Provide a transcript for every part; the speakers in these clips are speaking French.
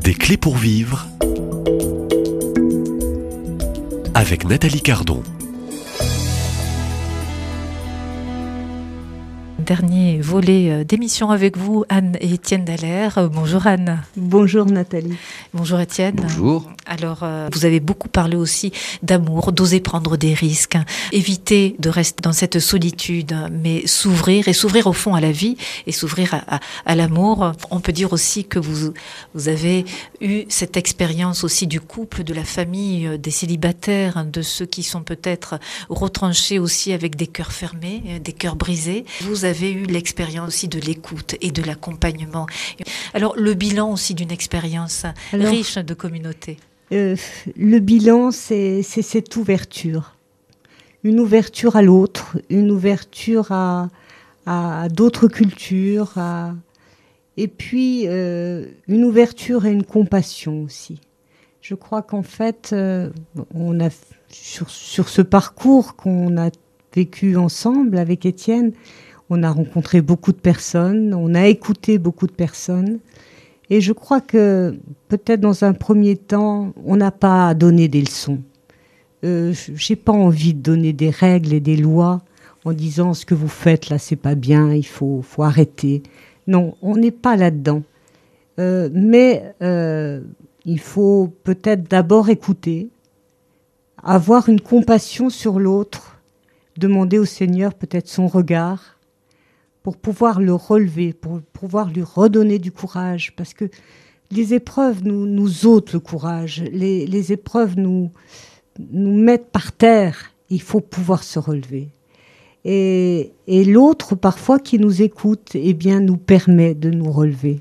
Des clés pour vivre avec Nathalie Cardon. Dernier volet d'émission avec vous, Anne et Étienne Dallaire. Bonjour Anne. Bonjour Nathalie. Bonjour Étienne. Bonjour. Alors, vous avez beaucoup parlé aussi d'amour, d'oser prendre des risques, éviter de rester dans cette solitude, mais s'ouvrir au fond à la vie et s'ouvrir à l'amour. On peut dire aussi que vous avez eu cette expérience aussi du couple, de la famille, des célibataires, de ceux qui sont peut-être retranchés aussi avec des cœurs fermés, des cœurs brisés. Vous avez eu l'expérience aussi de l'écoute et de l'accompagnement. Alors, le bilan aussi d'une expérience riche de communauté. Le bilan, c'est cette ouverture. Une ouverture à l'autre, une ouverture à d'autres cultures, et puis une ouverture et une compassion aussi. Je crois qu'en fait, on a sur ce parcours qu'on a vécu ensemble avec Étienne, on a rencontré beaucoup de personnes, on a écouté beaucoup de personnes. Et je crois que peut-être dans un premier temps, on n'a pas à donner des leçons. J'ai pas envie de donner des règles et des lois en disant ce que vous faites là, c'est pas bien, il faut arrêter. Non, on n'est pas là-dedans. Mais il faut peut-être d'abord écouter, avoir une compassion sur l'autre, demander au Seigneur peut-être son regard, pour pouvoir le relever, pour pouvoir lui redonner du courage. Parce que les épreuves nous ôtent le courage. Les épreuves nous mettent par terre. Il faut pouvoir se relever. Et l'autre, parfois, qui nous écoute, eh bien, nous permet de nous relever.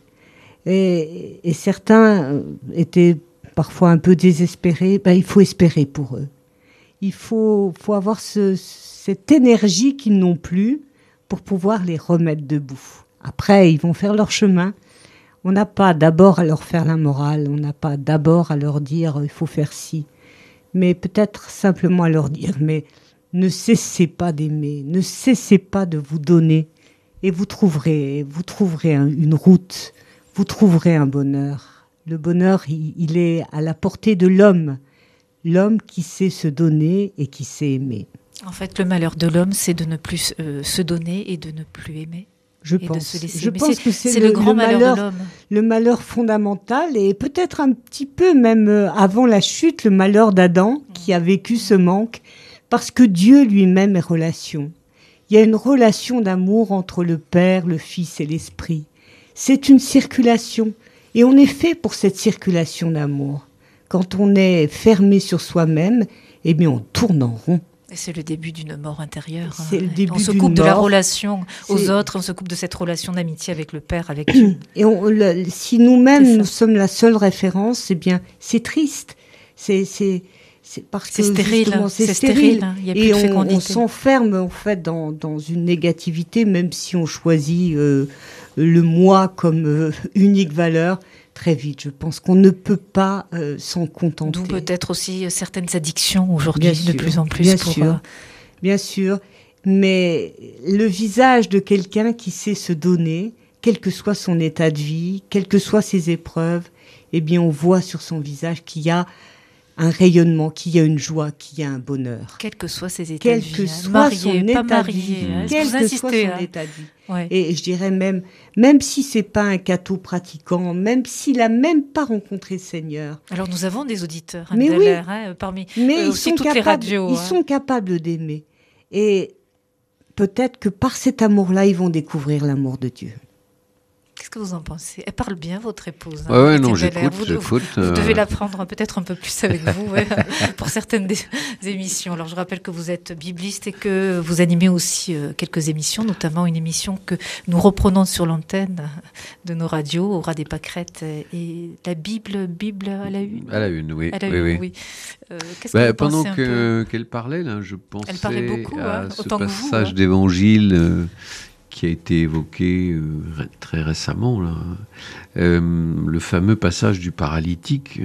Et certains étaient parfois un peu désespérés. Ben, il faut espérer pour eux. Il faut avoir cette énergie qu'ils n'ont plus, pour pouvoir les remettre debout. Après, ils vont faire leur chemin. On n'a pas d'abord à leur faire la morale, on n'a pas d'abord à leur dire « il faut faire ci », mais peut-être simplement à leur dire « mais ne cessez pas d'aimer, ne cessez pas de vous donner, et vous trouverez une route, vous trouverez un bonheur. » Le bonheur, il est à la portée de l'homme qui sait se donner et qui sait aimer. En fait, le malheur de l'homme, c'est de ne plus se donner et de ne plus aimer. Je pense que c'est le grand malheur de l'homme. Le malheur fondamental et peut-être un petit peu même avant la chute, le malheur d'Adam qui a vécu ce manque parce que Dieu lui-même est relation. Il y a une relation d'amour entre le Père, le Fils et l'Esprit. C'est une circulation et on est fait pour cette circulation d'amour. Quand on est fermé sur soi-même, eh bien on tourne en rond. Et c'est le début d'une mort intérieure. C'est le début on se coupe de la relation aux autres, on se coupe de cette relation d'amitié avec le Père, avec Dieu. Et si nous-mêmes, nous sommes la seule référence, eh bien, c'est triste. C'est parce que stérile. C'est stérile. Il y a plus de fécondité. On s'enferme en fait dans une négativité, même si on choisit le moi comme unique valeur. Très vite, je pense qu'on ne peut pas s'en contenter. D'où peut-être aussi certaines addictions aujourd'hui, de plus en plus. Bien sûr, mais le visage de quelqu'un qui sait se donner, quel que soit son état de vie, quelles que soient ses épreuves, eh bien on voit sur son visage qu'il y a un rayonnement, qu'il y a une joie, qu'il y a un bonheur. Quel que soit ses états de vie, quel que soit marié, son pas état marié, de vie, hein, quel que soit son état de vie. Ouais. Et je dirais même si c'est pas un catho pratiquant, même s'il a même pas rencontré le Seigneur. Alors nous avons des auditeurs, mais oui, parmi mais aussi toutes les radios. Ils sont capables d'aimer. Et peut-être que par cet amour-là, ils vont découvrir l'amour de Dieu. Qu'est-ce que vous en pensez ? Elle parle bien, votre épouse. Ouais, non, j'écoute. Vous devez l'apprendre peut-être un peu plus avec vous pour certaines des émissions. Alors, je rappelle que vous êtes bibliste et que vous animez aussi quelques émissions, notamment une émission que nous reprenons sur l'antenne de nos radios, au Ras des Pâquerettes, et la Bible à la une. À la une, oui. Oui. Qu'est-ce que vous pendant pensez qu'elle parlait, là, je pensais Elle parlait beaucoup, à ce autant passage que vous, d'évangile qui a été évoqué très récemment, là. Le fameux passage du paralytique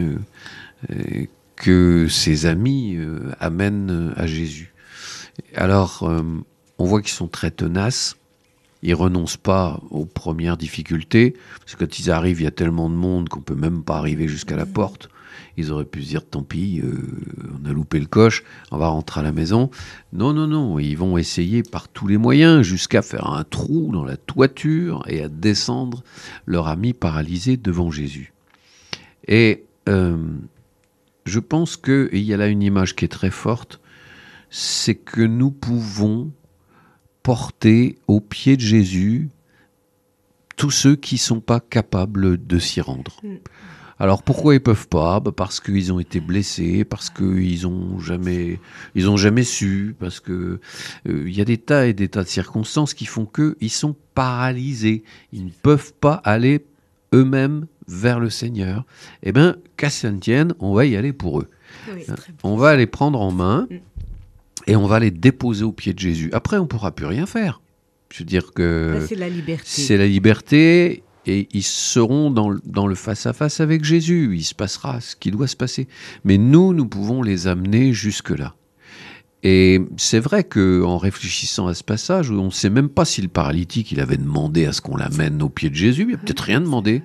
que ses amis amènent à Jésus. Alors, on voit qu'ils sont très tenaces ils renoncent pas aux premières difficultés, parce que quand ils arrivent, il y a tellement de monde qu'on peut même pas arriver jusqu'à la porte. Ils auraient pu se dire, tant pis, on a loupé le coche, on va rentrer à la maison. Non, non, non, ils vont essayer par tous les moyens, jusqu'à faire un trou dans la toiture et à descendre leur ami paralysé devant Jésus. Et je pense qu'il y a là une image qui est très forte, c'est que nous pouvons porter aux pieds de Jésus tous ceux qui ne sont pas capables de s'y rendre. Alors pourquoi ils ne peuvent pas ? Parce qu'ils ont été blessés, parce qu'ils n'ont jamais su, parce que y a des tas et des tas de circonstances qui font qu'ils sont paralysés. Ils ne peuvent pas aller eux-mêmes vers le Seigneur. Eh bien, qu'à ça ne tienne, on va y aller pour eux. Oui, on va les prendre en main et on va les déposer aux pieds de Jésus. Après, on ne pourra plus rien faire. Je veux dire que là, c'est la liberté. C'est la liberté et ils seront dans le face-à-face avec Jésus. Il se passera ce qui doit se passer. Mais nous pouvons les amener jusque-là. Et c'est vrai qu'en réfléchissant à ce passage, on ne sait même pas si le paralytique il avait demandé à ce qu'on l'amène aux pieds de Jésus. Il n'a peut-être rien demandé.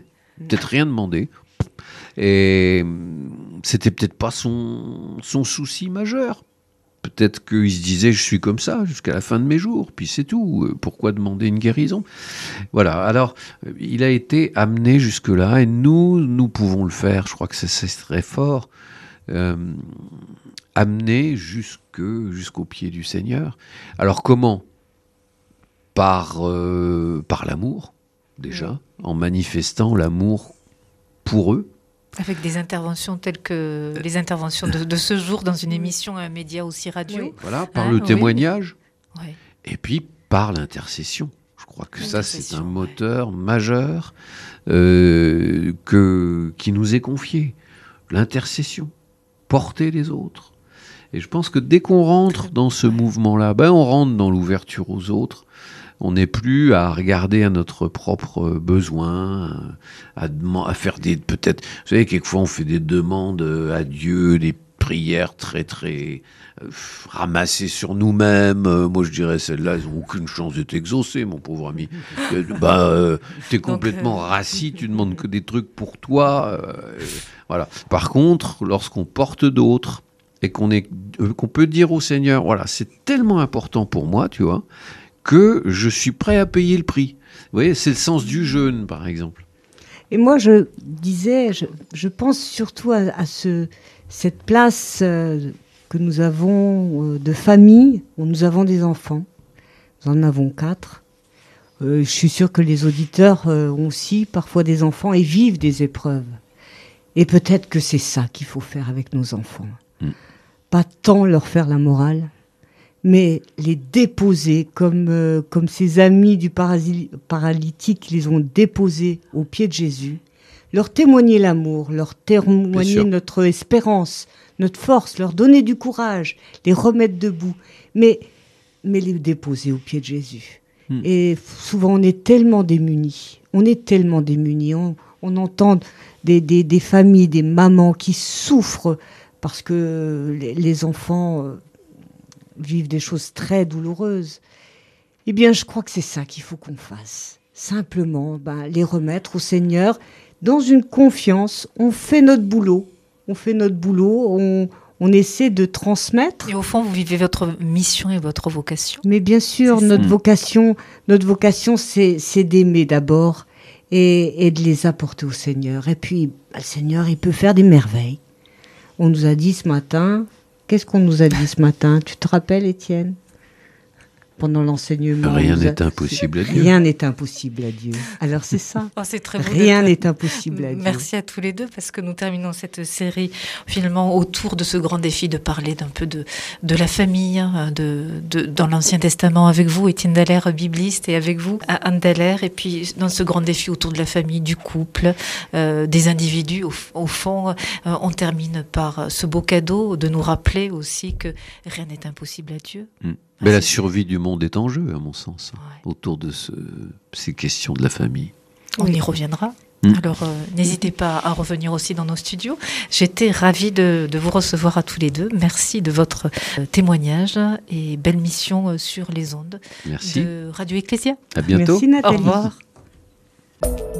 Et c'était peut-être pas son souci majeur. Peut-être qu'il se disait, je suis comme ça jusqu'à la fin de mes jours, puis c'est tout. Pourquoi demander une guérison ? Voilà, alors il a été amené jusque-là, et nous pouvons le faire. Je crois que c'est très fort. Amené jusqu'au pied du Seigneur. Alors comment ? Par l'amour, déjà, en manifestant l'amour pour eux. Avec des interventions telles que les interventions de ce jour dans une émission, un média aussi radio. Oui. Voilà, par le témoignage. Oui. Et puis par l'intercession. Je crois que ça, c'est un moteur majeur qui nous est confié. L'intercession. Porter les autres. Et je pense que dès qu'on rentre dans ce mouvement-là, on rentre dans l'ouverture aux autres. On n'est plus à regarder à notre propre besoin, à faire peut-être, vous savez, quelquefois on fait des demandes à Dieu, des prières très très ramassées sur nous-mêmes. Moi je dirais celles-là, elles n'ont aucune chance d'être exaucées, mon pauvre ami. T'es complètement rassis, tu demandes que des trucs pour toi. Voilà. Par contre, lorsqu'on porte d'autres et qu'on peut dire au Seigneur, voilà, c'est tellement important pour moi, tu vois, que je suis prêt à payer le prix. Vous voyez, c'est le sens du jeûne, par exemple. Et moi, je disais, je pense surtout à cette place que nous avons de famille, où nous avons des enfants. Nous en avons 4. Je suis sûre que les auditeurs ont aussi parfois des enfants et vivent des épreuves. Et peut-être que c'est ça qu'il faut faire avec nos enfants. Pas tant leur faire la morale, mais les déposer comme ces amis du paralytique les ont déposés aux pieds de Jésus, leur témoigner l'amour, leur témoigner notre espérance, notre force, leur donner du courage, les remettre debout, mais les déposer aux pieds de Jésus. Et souvent on est tellement démunis, on entend des familles, des mamans qui souffrent parce que les enfants vivent des choses très douloureuses. Eh bien, je crois que c'est ça qu'il faut qu'on fasse. Simplement, les remettre au Seigneur dans une confiance. On fait notre boulot. On essaie de transmettre. Et au fond, vous vivez votre mission et votre vocation. Mais bien sûr, notre vocation, c'est d'aimer d'abord et de les apporter au Seigneur. Et puis, le Seigneur, il peut faire des merveilles. On nous a dit ce matin... Qu'est-ce qu'on nous a dit ce matin ? Tu te rappelles, Étienne ? Pendant l'enseignement. Rien n'est impossible à Dieu. Rien n'est impossible à Dieu. Alors c'est ça. C'est très beau. Rien n'est impossible à Dieu. Merci à tous les deux parce que nous terminons cette série finalement autour de ce grand défi de parler d'un peu de la famille, dans l'Ancien Testament avec vous, Étienne Dallaire, bibliste, et avec vous, Anne Dallaire, et puis dans ce grand défi autour de la famille, du couple, des individus. Au fond, on termine par ce beau cadeau de nous rappeler aussi que rien n'est impossible à Dieu. Mais la survie du monde est en jeu, à mon sens, autour de ces questions de la famille. On y reviendra. Alors, n'hésitez pas à revenir aussi dans nos studios. J'étais ravie de vous recevoir à tous les deux. Merci de votre témoignage et belle mission sur les ondes Merci. de Radio Ecclésia. À bientôt. Merci Nathalie. Au revoir.